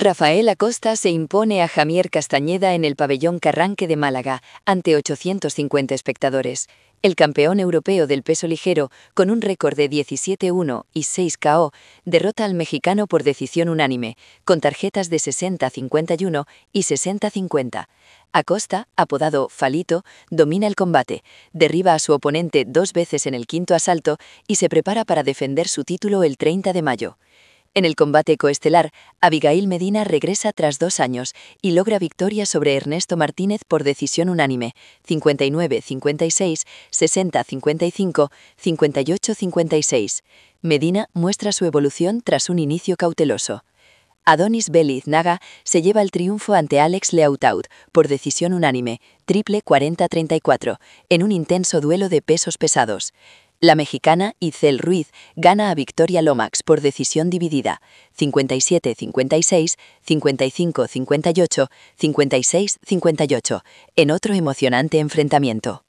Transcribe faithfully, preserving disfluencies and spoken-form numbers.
Rafael Acosta se impone a Jamier Castañeda en el pabellón Carranque de Málaga, ante ochocientos cincuenta espectadores. El campeón europeo del peso ligero, con un récord de diecisiete uno y seis K O, derrota al mexicano por decisión unánime, con tarjetas de sesenta cincuenta y uno y sesenta cincuenta. Acosta, apodado Falito, domina el combate, derriba a su oponente dos veces en el quinto asalto y se prepara para defender su título el treinta de mayo. En el combate coestelar, Abigail Medina regresa tras dos años y logra victoria sobre Ernesto Martínez por decisión unánime, cincuenta y nueve cincuenta y seis, sesenta cincuenta y cinco, cincuenta y ocho cincuenta y seis. Medina muestra su evolución tras un inicio cauteloso. Adonis Beliz Naga se lleva el triunfo ante Alex Leautaud por decisión unánime, triple cuarenta treinta y cuatro, en un intenso duelo de pesos pesados. La mexicana Itzel Ruiz gana a Victoria Lomax por decisión dividida, cincuenta y siete cincuenta y seis, cincuenta y cinco cincuenta y ocho, cincuenta y seis cincuenta y ocho, en otro emocionante enfrentamiento.